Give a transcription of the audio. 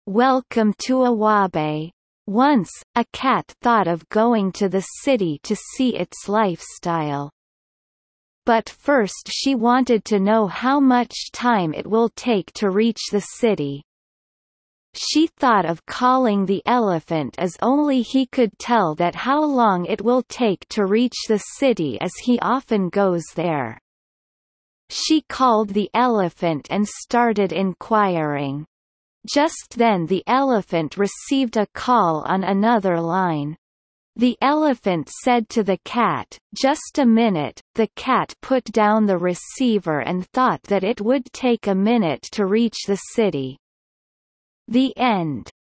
Welcome to Awabe. Once, a cat thought of going to the city to see its lifestyle. But first she wanted to know how much time it will take to reach the city. She thought of calling the elephant as only he could tell that how long it will take to reach the city as he often goes there. She called the elephant and started inquiring. Just then the elephant received a call on another line. The elephant said to the cat, "Just a minute." The cat put down the receiver and thought that it would take a minute to reach the city. The end.